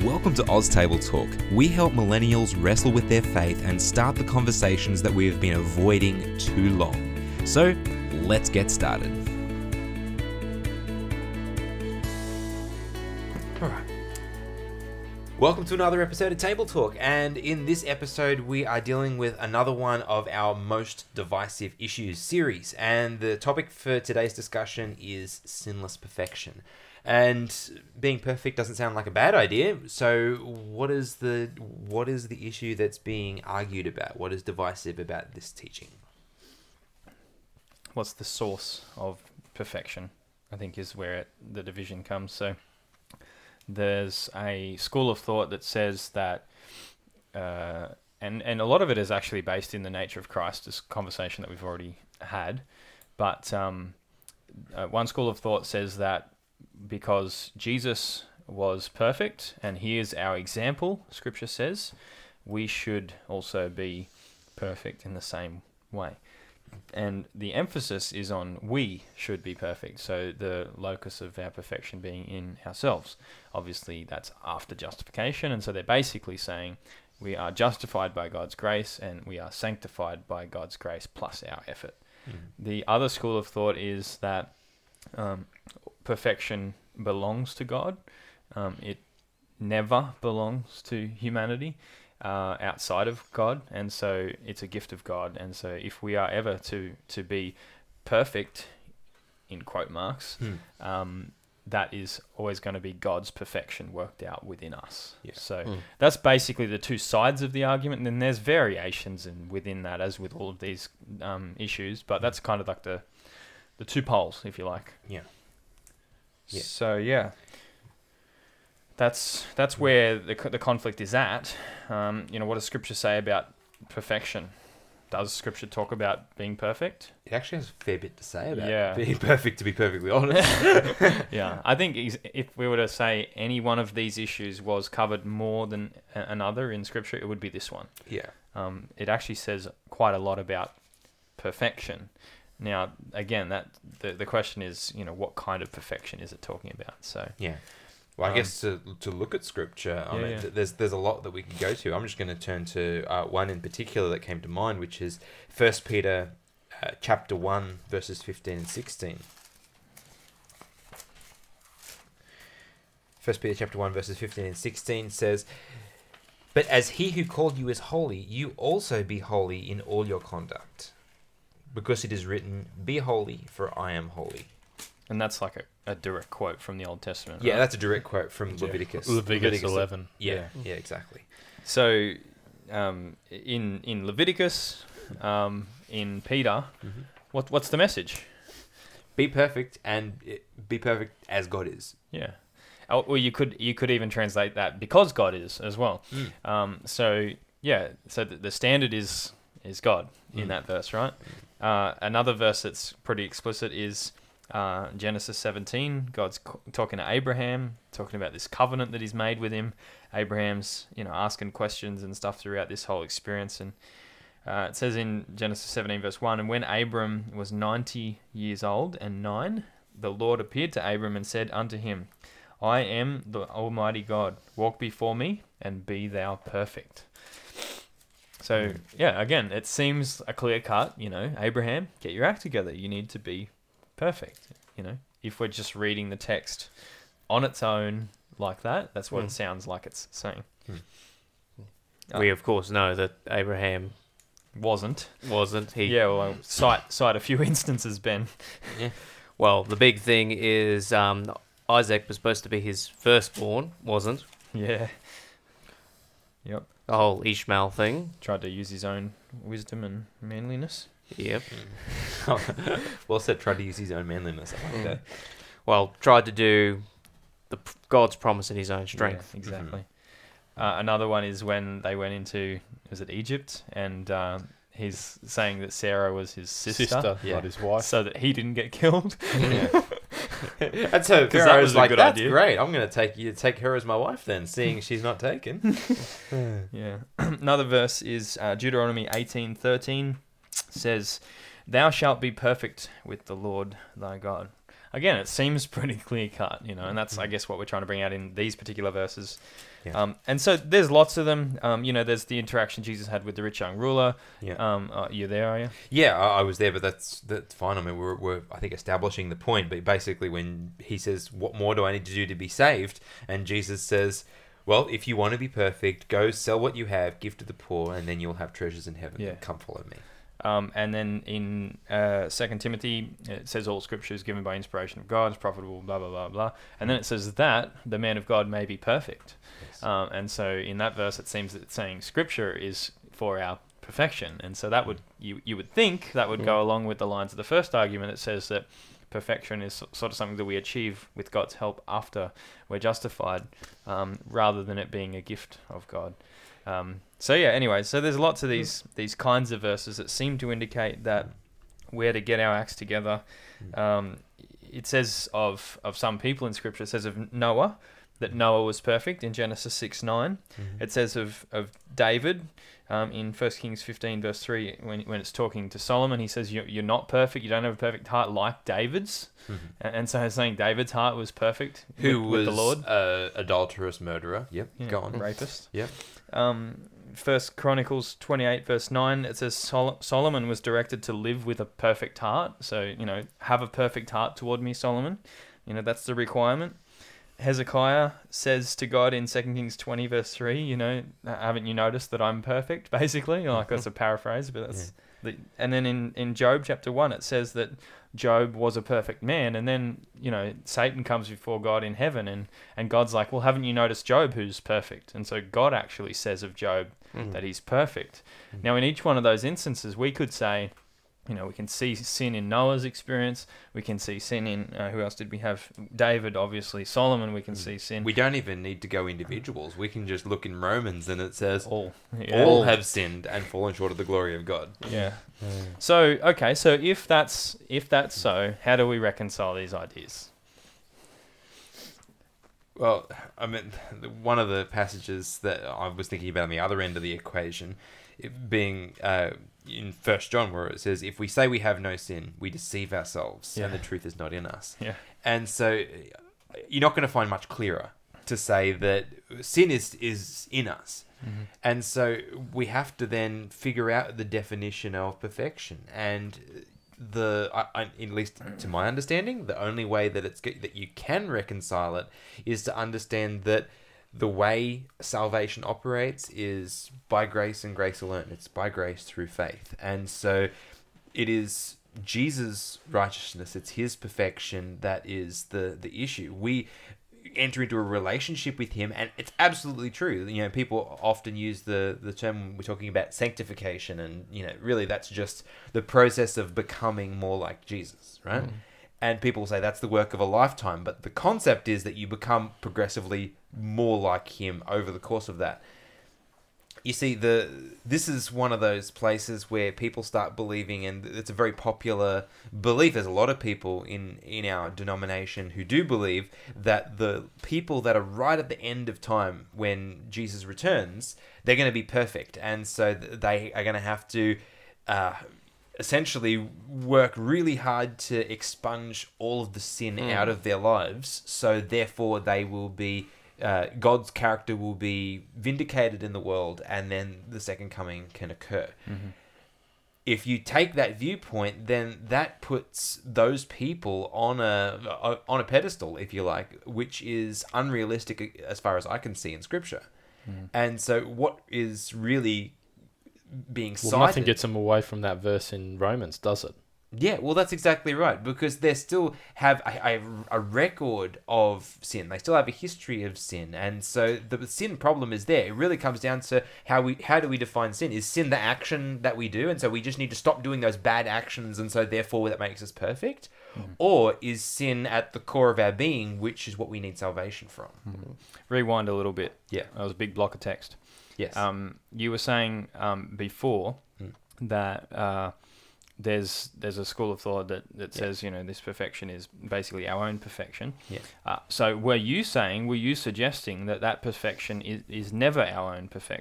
Welcome to Oz Table Talk. We help millennials wrestle with their faith and start the conversations that we have been avoiding too long. So, let's get started. Alright. Welcome to another episode of Table Talk, and in this episode we are dealing with another one of our most divisive issues series, and the topic for today's discussion is sinless perfection. And being perfect doesn't sound like a bad idea. So what is the issue that's being argued about? What is divisive about this teaching? What's the source of perfection, I think, is where the division comes. So there's a school of thought that says that, and a lot of it is actually based in the nature of Christ, this conversation that we've already had. But one school of thought says that because Jesus was perfect and he is our example, Scripture says, we should also be perfect in the same way. And the emphasis is on we should be perfect, so the locus of our perfection being in ourselves. Obviously, that's after justification, and so they're basically saying we are justified by God's grace and we are sanctified by God's grace plus our effort. The other school of thought is that perfection belongs to God. It never belongs to humanity outside of God, and so it's a gift of God. And so if we are ever to be perfect, in quote marks, that is always going to be God's perfection worked out within us. Yeah. So that's basically the two sides of the argument, and then there's variations within that, as with all of these issues, but that's kind of like the two poles, if you like. Yeah. So yeah, that's where the conflict is at. What does Scripture say about perfection? Does Scripture talk about being perfect? It actually has a fair bit to say about being perfect, to be perfectly honest. Yeah, I think if we were to say any one of these issues was covered more than another in Scripture, it would be this one. Yeah. It actually says quite a lot about perfection. Now, again, that the question is, what kind of perfection is it talking about? So yeah, well, I guess to look at Scripture, there's a lot that we could go to. I'm just going to turn to one in particular that came to mind, which is 1 Peter chapter 1 verses 15 and 16. 1 Peter chapter 1 verses 15 and 16 says, "But as he who called you is holy, you also be holy in all your conduct. Because it is written, be holy, for I am holy." And that's like a direct quote from the Old Testament. Yeah, right? That's a direct quote from Leviticus. Leviticus 11. Yeah, exactly. So, in Leviticus, in Peter, what's the message? Be perfect, and be perfect as God is. Yeah. Or you could even translate that because God is as well. So the standard is God in that verse, right? Another verse that's pretty explicit is Genesis 17. God's talking to Abraham, talking about this covenant that he's made with him. Abraham's, asking questions and stuff throughout this whole experience. And it says in Genesis 17 verse 1, "And when Abram was 90 years old and 9, the Lord appeared to Abram and said unto him, I am the Almighty God. Walk before me and be thou perfect." So, again, it seems a clear cut, Abraham, get your act together. You need to be perfect, If we're just reading the text on its own like that, that's what it sounds like it's saying. We, of course, know that Abraham wasn't. He? Yeah, well, cite a few instances, Ben. Yeah. Well, the big thing is Isaac was supposed to be his firstborn, wasn't? Yeah. Yep. The whole Ishmael thing. Tried to use his own wisdom and manliness. Yep. Well said, tried to use his own manliness. I like that. Well, tried to do God's promise in his own strength. Yeah, exactly. Another one is when they went into, was it Egypt? And he's saying that Sarah was his sister. Yeah. Not his wife. So that he didn't get killed. Yeah. And so Pharaoh was like, that's great, I'm going to take her as my wife then, seeing she's not taken. Yeah. Another verse is Deuteronomy 18:13 says, "Thou shalt be perfect with the Lord thy God." again, it seems pretty clear cut, and that's, I guess, what we're trying to bring out in these particular verses. Yeah. And so there's lots of them. There's the interaction Jesus had with the rich young ruler. Yeah. You're there, are you? Yeah, I was there, but that's fine. I mean, we're I think establishing the point. But basically, when he says, "What more do I need to do to be saved?" and Jesus says, "Well, if you want to be perfect, go sell what you have, give to the poor, and then you'll have treasures in heaven. Yeah. Come follow me." And then in 2 Timothy, it says all Scripture is given by inspiration of God, is profitable, blah, blah, blah, blah. And then it says that the man of God may be perfect. Yes. And so in that verse, it seems that it's saying Scripture is for our perfection. And so that would you would think that would go along with the lines of the first argument that says that perfection is sort of something that we achieve with God's help after we're justified, rather than it being a gift of God. So there's lots of these kinds of verses that seem to indicate that we're to get our acts together. It says of some people in Scripture, it says of Noah, that Noah was perfect in Genesis 6:9. It says of David in 1 Kings 15 verse 3, when it's talking to Solomon, he says, you're not perfect, you don't have a perfect heart like David's. And so it's saying David's heart was perfect with the Lord. Adulterous murderer. Yep, go on. Rapist. Yep. First Chronicles 28 verse 9, it says Solomon was directed to live with a perfect heart. So, have a perfect heart toward me, Solomon. That's the requirement. Hezekiah says to God in 2 Kings 20 verse 3, haven't you noticed that I'm perfect, basically? That's a paraphrase, but that's... Yeah. And then in Job chapter 1, it says that Job was a perfect man, and then, Satan comes before God in heaven, and God's like, well, haven't you noticed Job, who's perfect? And so God actually says of Job that he's perfect. Now, in each one of those instances, we could say, we can see sin in Noah's experience. We can see sin in, who else did we have? David, obviously. Solomon, we can see sin. We don't even need to go individuals. We can just look in Romans and it says, all have sinned and fallen short of the glory of God. Yeah. So if that's so, how do we reconcile these ideas? Well, I mean, one of the passages that I was thinking about on the other end of the equation, it being in 1 John, where it says, if we say we have no sin, we deceive ourselves, and the truth is not in us. Yeah. And so you're not going to find much clearer to say that sin is in us. And so we have to then figure out the definition of perfection. And at least to my understanding, the only way that you can reconcile it is to understand that the way salvation operates is by grace and grace alone. It's by grace through faith. And so it is Jesus' righteousness, it's his perfection that is the issue. We enter into a relationship with him, and it's absolutely true. People often use the term when we're talking about sanctification, and really that's just the process of becoming more like Jesus, right? And people say that's the work of a lifetime, but the concept is that you become progressively more like him over the course of that. You see, this is one of those places where people start believing, and it's a very popular belief. There's a lot of people in our denomination who do believe that the people that are right at the end of time when Jesus returns, they're going to be perfect. And so they are going to have to essentially work really hard to expunge all of the sin out of their lives. So therefore they will be... God's character will be vindicated in the world, and then the second coming can occur. If you take that viewpoint, then that puts those people on a pedestal, if you like, which is unrealistic as far as I can see in Scripture. And so what is really being cited... nothing gets them away from that verse in Romans, does it? Yeah, well, that's exactly right, because they still have a record of sin. They still have a history of sin, and so the sin problem is there. It really comes down to how do we define sin? Is sin the action that we do, and so we just need to stop doing those bad actions, and so therefore that makes us perfect? Or is sin at the core of our being, which is what we need salvation from? Rewind a little bit. Yeah. That was a big block of text. Yes. You were saying before that... There's a school of thought that says, this perfection is basically our own perfection. Yeah. So were you suggesting that perfection is never our own perfection?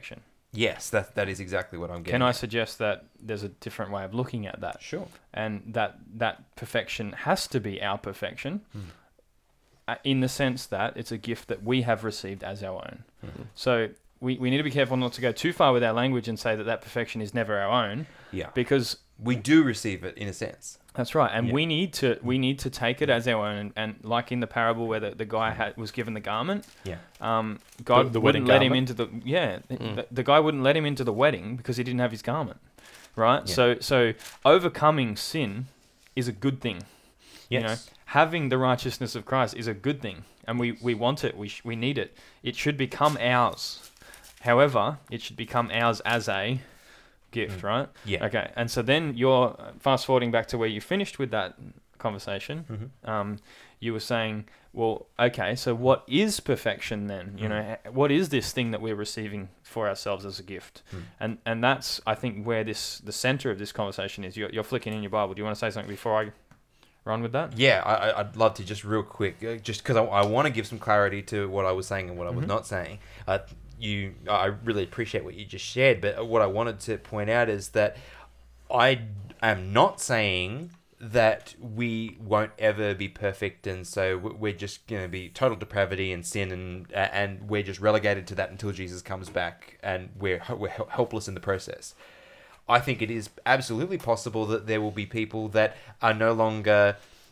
Yes, that is exactly what I'm getting. Can I at. suggest that there's a different way of looking at that? Sure. And that perfection has to be our perfection, in the sense that it's a gift that we have received as our own. Mm-hmm. So we need to be careful not to go too far with our language and say that perfection is never our own, Yeah. because We do receive it in a sense. that's right, and Yeah. we need to take it as our own, and like in the parable where the guy was given the garment, Yeah. God The wedding wouldn't let him garment? into the guy wouldn't let him into the wedding because he didn't have his garment, right? Yeah. So overcoming sin is a good thing. Yes. You know, having the righteousness of Christ is a good thing, and we want it. We need it. It should become ours. However, it should become ours as a gift, right? Yeah. Okay. And so then you're fast forwarding back to where you finished with that conversation. Mm-hmm. You were saying, well, okay, so what is perfection then? You know, what is this thing that we're receiving for ourselves as a gift? And that's, I think, where the center of this conversation is. You're flicking in your Bible. Do you want to say something before I run with that? Yeah, I'd love to just real quick, just because I want to give some clarity to what I was saying and what I was not saying. I really appreciate what you just shared, but what I wanted to point out is that I am not saying that we won't ever be perfect, and so we're just going to be total depravity and sin, and we're just relegated to that until Jesus comes back, and we're helpless in the process. I think it is absolutely possible that there will be people that are no longer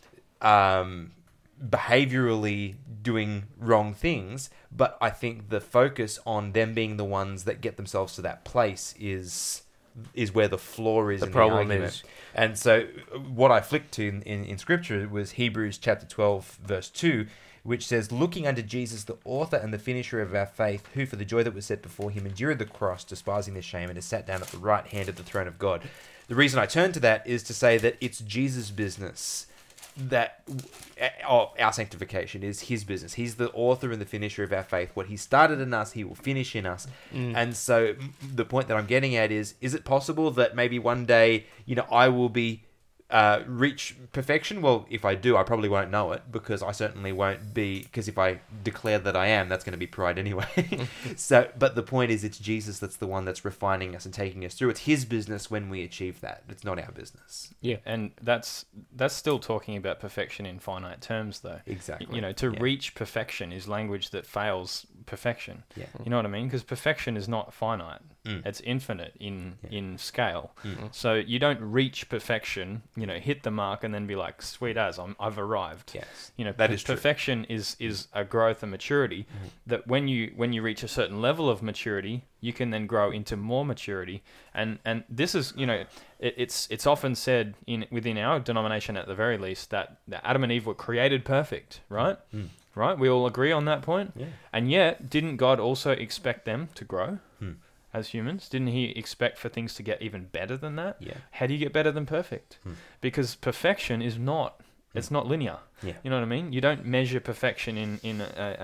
behaviorally doing wrong things, but I think the focus on them being the ones that get themselves to that place is where the flaw is. The in problem the argument. is. And so what I flicked to in scripture was Hebrews chapter 12 verse 2, which says, looking unto Jesus, the author and the finisher of our faith, who for the joy that was set before him endured the cross, despising the shame, and has sat down at the right hand of the throne of God. The reason I turn to that is to say that it's Jesus' business, that our sanctification is his business. He's the author and the finisher of our faith. What he started in us, he will finish in us. And so the point that I'm getting at is it possible that maybe one day, I will be reach perfection? Well, if I do, I probably won't know it, because I certainly won't be, because if I declare that I am, that's going to be pride anyway. But the point is, it's Jesus that's the one that's refining us and taking us through. It's his business when we achieve that. It's not our business. Yeah, and that's still talking about perfection in finite terms, though. Exactly. To reach perfection is language that fails perfection. Yeah. You know what I mean? Because perfection is not finite; it's infinite in scale. So you don't reach perfection, hit the mark and then be like, "Sweet as I've arrived." Yes. That is true. perfection is a growth and maturity. That when you reach a certain level of maturity, you can then grow into more maturity. And this is, it's often said within our denomination at the very least that Adam and Eve were created perfect, right? Right? We all agree on that point. Yeah. And yet, didn't God also expect them to grow as humans? Didn't he expect for things to get even better than that? Yeah. How do you get better than perfect? Because perfection is not, it's not linear. Yeah. You know what I mean? You don't measure perfection in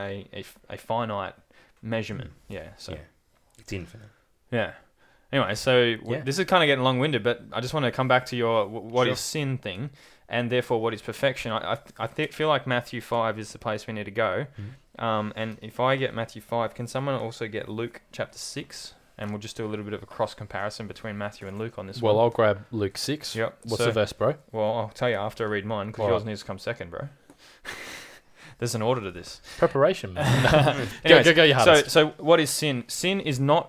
a finite measurement. Yeah. So, Yeah. It's infinite. yeah. Anyway, so Yeah. this is kind of getting long-winded, but I just want to come back to your what Sure. is sin thing, and therefore what is perfection. I feel like Matthew 5 is the place we need to go. And if I get Matthew 5, can someone also get Luke chapter 6? And we'll just do a little bit of a cross comparison between Matthew and Luke on this one. Well, I'll grab Luke 6. Yep. What's So- the verse, bro? Well, I'll tell you after I read mine, because All yours right. needs to come second, bro. There's an order to this. Preparation, man. Anyways, go your hardest. So what is sin? Sin is not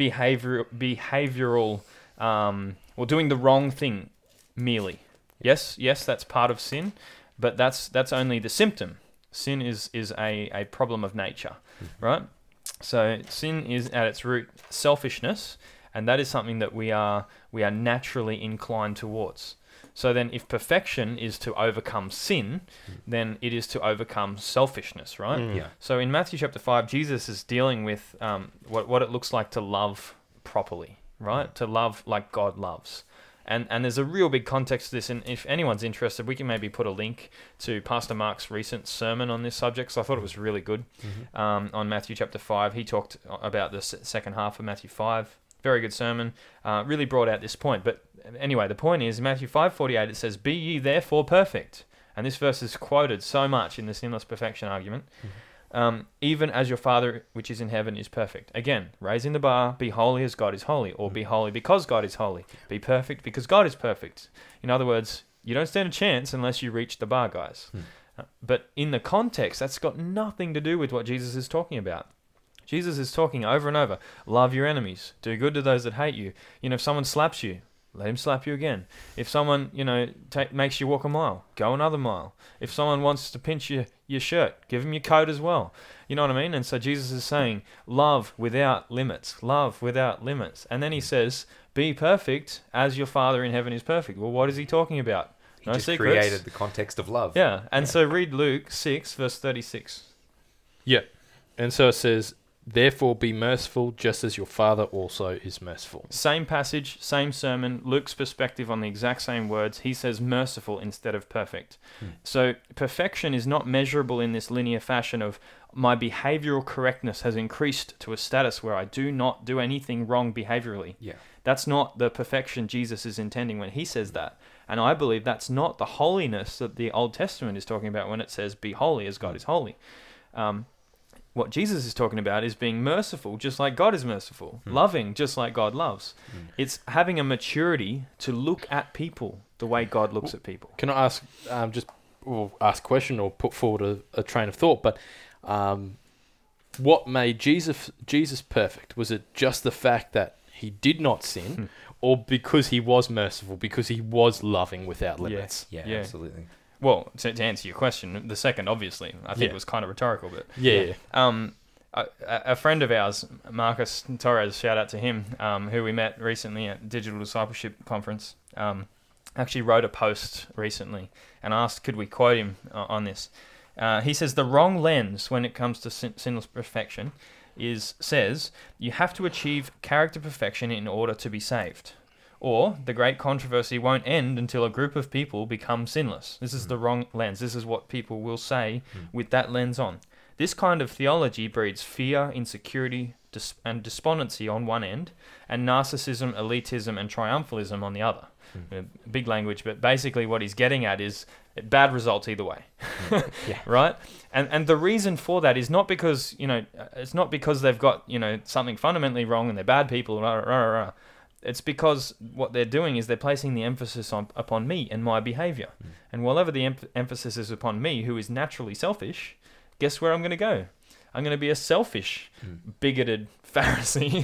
behavioral, or doing the wrong thing merely. Yes, that's part of sin, but that's only the symptom. Sin is a problem of nature, right? So sin is at its root selfishness, and that is something that we are naturally inclined towards. So then if perfection is to overcome sin, then it is to overcome selfishness, right? Yeah. So in Matthew chapter 5, Jesus is dealing with what it looks like to love properly, right? To love like God loves. And there's a real big context to this, and if anyone's interested, we can maybe put a link to Pastor Mark's recent sermon on this subject, so I thought it was really good. On Matthew chapter 5, he talked about the second half of Matthew 5. Very good sermon, really brought out this point. But anyway, the point is, Matthew 5:48, it says, "Be ye therefore perfect." And this verse is quoted so much in the sinless perfection argument. Even as your Father which is in heaven is perfect. Again, raising the bar, be holy as God is holy, or be holy because God is holy. Be perfect because God is perfect. In other words, you don't stand a chance unless you reach the bar, guys. But in the context, that's got nothing to do with what Jesus is talking about. Jesus is talking over and over, love your enemies, do good to those that hate you. If someone slaps you, let him slap you again. If someone, makes you walk a mile, go another mile. If someone wants to pinch your shirt, give him your coat as well. You know what I mean? And so Jesus is saying, love without limits, love without limits. And then he says, be perfect as your Father in heaven is perfect. Well, what is he talking about? He just created the context of love. Yeah, and so read Luke 6, verse 36. Yeah. And so it says, therefore be merciful just as your Father also is merciful. Same passage, same sermon, Luke's perspective on the exact same words. He says merciful instead of perfect. So perfection is not measurable in this linear fashion of my behavioral correctness has increased to a status where I do not do anything wrong behaviorally. Yeah. That's not the perfection Jesus is intending when he says that. And I believe that's not the holiness that the Old Testament is talking about when it says, be holy as God is holy. What Jesus is talking about is being merciful just like God is merciful, loving just like God loves. It's having a maturity to look at people the way God looks at people. Can I ask, ask a question or put forward a train of thought, but what made Jesus perfect? Was it just the fact that he did not sin, or because he was merciful, because he was loving without limits? Yeah, Yeah. absolutely. Well, to answer your question, the second, obviously, I think it was kind of rhetorical, but Yeah. a friend of ours, Marcus Torres, shout out to him, who we met recently at Digital Discipleship Conference, actually wrote a post recently and asked, could we quote him on this? He says, the wrong lens when it comes to sinless perfection says you have to achieve character perfection in order to be saved. Or the great controversy won't end until a group of people become sinless. This is the wrong lens. This is what people will say with that lens on. This kind of theology breeds fear, insecurity, and despondency on one end, and narcissism, elitism, and triumphalism on the other. Big language, but basically what he's getting at is bad results either way. Right? And the reason for that is not because, it's not because they've got, something fundamentally wrong and they're bad people, It's because what they're doing is they're placing the emphasis upon me and my behavior. And whatever the emphasis is upon me, who is naturally selfish, guess where I'm going to go? I'm going to be a selfish, bigoted Pharisee.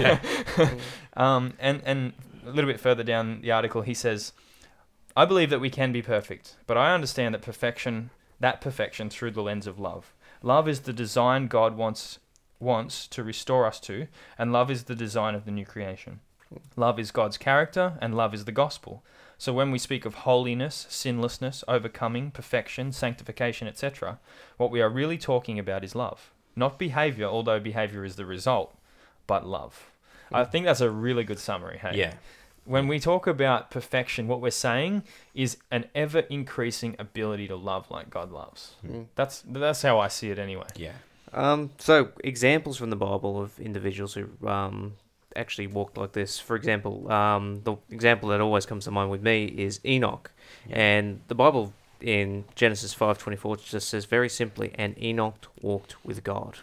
And a little bit further down the article, he says, I believe that we can be perfect, but I understand that perfection through the lens of love. Love is the design God wants to restore us to, and love is the design of the new creation. Love is God's character, and love is the gospel. So when we speak of holiness, sinlessness, overcoming, perfection, sanctification, etc., what we are really talking about is love. Not behavior, although behavior is the result, but love. I think that's a really good summary, hey? Yeah. When we talk about perfection, what we're saying is an ever-increasing ability to love like God loves. That's how I see it anyway. Yeah. So examples from the Bible of individuals who actually walked like this. For example, the example that always comes to mind with me is Enoch. And the Bible in Genesis 5:24 just says very simply, and Enoch walked with God.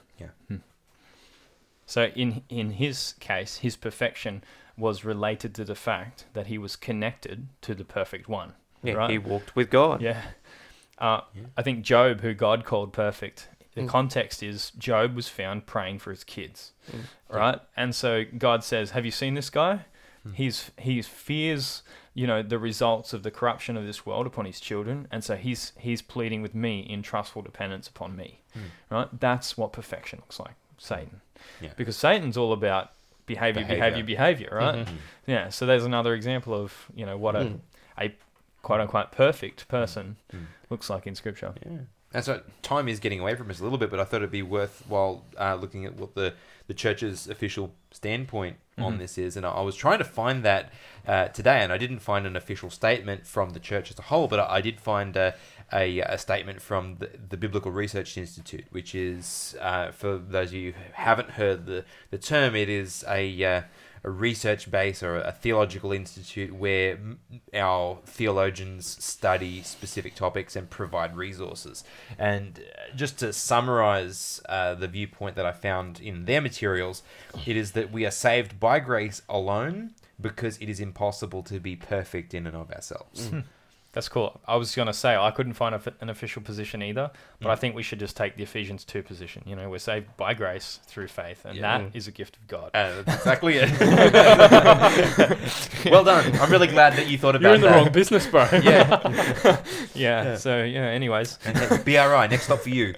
So in his case, his perfection was related to the fact that he was connected to the perfect one. Yeah, right? he walked with God. I think Job, who God called perfect, the context is Job was found praying for his kids, right? And so God says, have you seen this guy? He fears, the results of the corruption of this world upon his children. And so he's pleading with me in trustful dependence upon me, right? That's what perfection looks like, Satan. Yeah. Because Satan's all about behavior, right? Yeah. So there's another example of, what a quote unquote perfect person looks like in Scripture. Yeah. And so time is getting away from us a little bit, but I thought it'd be worthwhile looking at what the church's official standpoint on this is. And I was trying to find that today, and I didn't find an official statement from the church as a whole, but I did find a statement from the Biblical Research Institute, which is, for those of you who haven't heard the term, it is a research base or a theological institute where our theologians study specific topics and provide resources. And just to summarize the viewpoint that I found in their materials, it is that we are saved by grace alone because it is impossible to be perfect in and of ourselves. That's cool. I was going to say, I couldn't find an official position either, but I think we should just take the Ephesians 2 position. You know, we're saved by grace through faith, and that is a gift of God. That's exactly it. Well done. I'm really glad that you thought about that. You're in the wrong business, bro. Yeah. So, anyways. BRI, next stop for you.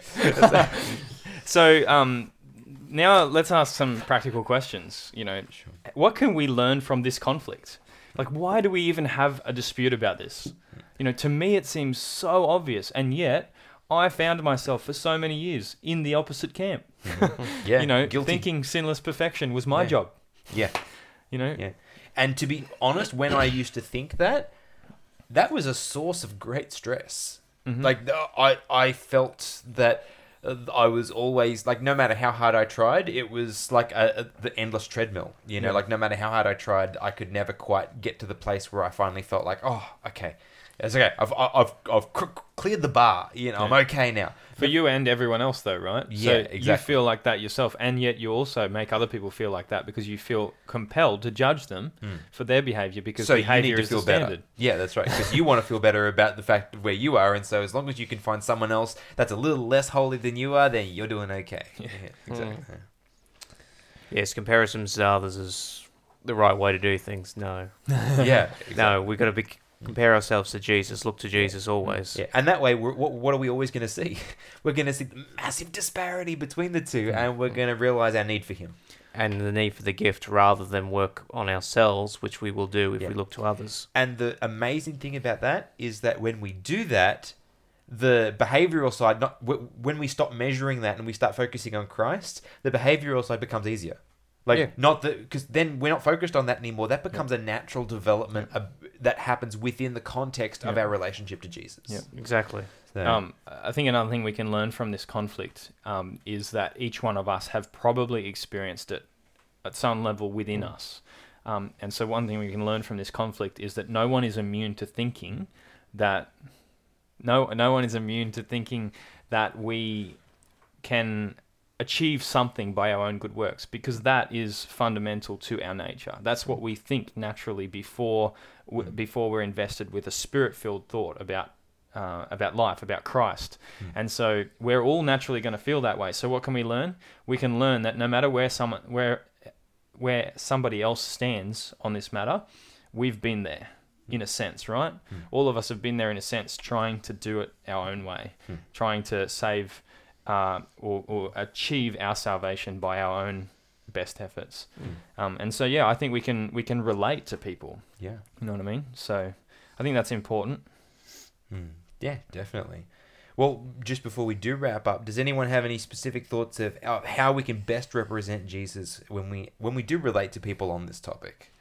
So, now let's ask some practical questions. You know, what can we learn from this conflict? Like, why do we even have a dispute about this? You know, to me, it seems so obvious. And yet, I found myself for so many years in the opposite camp. Yeah, you know, guilty. Thinking sinless perfection was my job. Yeah. You know? Yeah. And to be honest, when I used to think that was a source of great stress. Mm-hmm. Like, I felt that I was always, like, no matter how hard I tried, it was like the endless treadmill. You know, like, no matter how hard I tried, I could never quite get to the place where I finally felt like, oh, okay. It's okay. I've cleared the bar. You know, I'm okay now. For you and everyone else, though, right? Yeah, so exactly. You feel like that yourself, and yet you also make other people feel like that because you feel compelled to judge them for their behavior because So you behavior need to is feel the better. standard. Yeah, that's right. Because you want to feel better about the fact of where you are, and so as long as you can find someone else that's a little less holy than you are, then you're doing okay. Yeah, exactly. Yes, comparisons to others is the right way to do things. No. Yeah, exactly. No, we've got to compare ourselves to Jesus, look to Jesus always. Yeah, and that way, what are we always going to see? We're going to see the massive disparity between the two, and we're going to realize our need for Him. And the need for the gift rather than work on ourselves, which we will do if we look to others. And the amazing thing about that is that when we do that, the behavioral side, when we stop measuring that and we start focusing on Christ, the behavioral side becomes easier. Because then we're not focused on that anymore. That becomes a natural development that happens within the context of our relationship to Jesus. Yeah, exactly. So, I think another thing we can learn from this conflict is that each one of us have probably experienced it at some level within us. And so one thing we can learn from this conflict is that no one is immune to thinking that no one is immune to thinking that we can achieve something by our own good works, because that is fundamental to our nature. That's what we think naturally before we're invested with a spirit-filled thought about life, about Christ. And so we're all naturally going to feel that way. So what can we learn? We can learn that no matter where somebody else stands on this matter, we've been there in a sense, right? All of us have been there in a sense, trying to do it our own way, trying to save or achieve our salvation by our own best efforts. And so, I think we can relate to people. Yeah. You know what I mean? So I think that's important. Yeah, definitely. Well, just before we do wrap up, does anyone have any specific thoughts of how we can best represent Jesus when we do relate to people on this topic?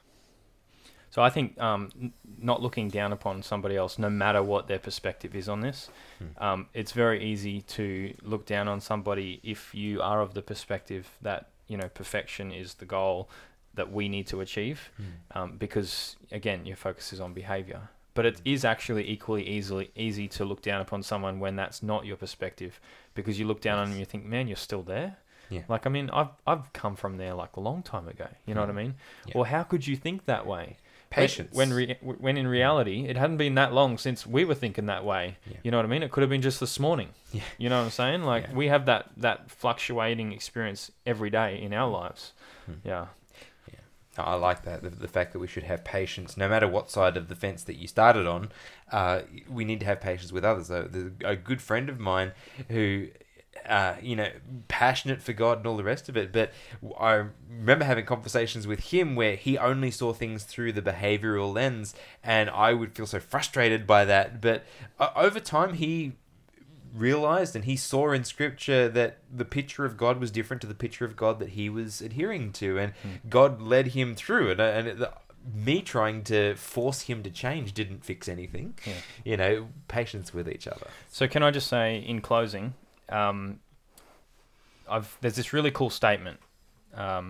So I think not looking down upon somebody else, no matter what their perspective is on this, it's very easy to look down on somebody if you are of the perspective that, perfection is the goal that we need to achieve, because, again, your focus is on behavior. But it is actually equally easy to look down upon someone when that's not your perspective, because you look down on them and you think, man, you're still there? Yeah. Like, I mean, I've come from there like a long time ago. You know what I mean? Yeah. Well, how could you think that way? Patience. When in reality, it hadn't been that long since we were thinking that way. Yeah. You know what I mean? It could have been just this morning. Yeah. You know what I'm saying? Like, we have that fluctuating experience every day in our lives. Yeah. I like that. The fact that we should have patience, no matter what side of the fence that you started on. We need to have patience with others. There's a good friend of mine who, passionate for God and all the rest of it. But I remember having conversations with him where he only saw things through the behavioral lens, and I would feel so frustrated by that. But over time, he realized and he saw in Scripture that the picture of God was different to the picture of God that he was adhering to, and God led him through it. And me trying to force him to change didn't fix anything. Patience with each other. So can I just say in closing, there's this really cool statement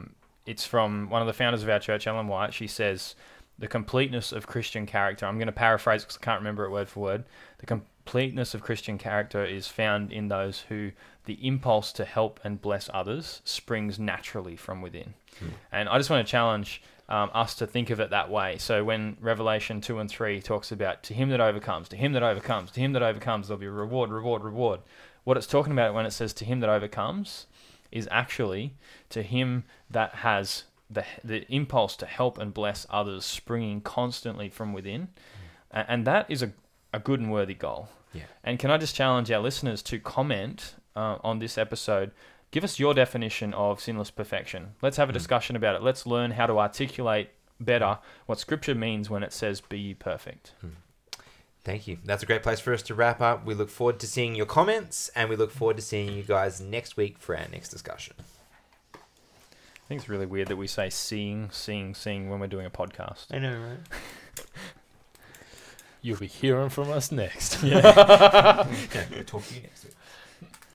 it's from one of the founders of our church, Ellen White. She says, the completeness of Christian character, I'm going to paraphrase because I can't remember it word for word. The completeness of Christian character is found in those who the impulse to help and bless others springs naturally from within. And I just want to challenge us to think of it that way. So when Revelation 2 and 3 talks about to him that overcomes, to him that overcomes, to him that overcomes, there'll be reward, reward, reward. What it's talking about when it says to him that overcomes is actually to him that has the impulse to help and bless others springing constantly from within. And that is a good and worthy goal. Yeah. And can I just challenge our listeners to comment on this episode? Give us your definition of sinless perfection. Let's have a discussion about it. Let's learn how to articulate better what Scripture means when it says, be ye perfect. Thank you. That's a great place for us to wrap up. We look forward to seeing your comments, and we look forward to seeing you guys next week for our next discussion. I think it's really weird that we say seeing when we're doing a podcast. I know, right? You'll be hearing from us next. Okay, we'll talk to you next week.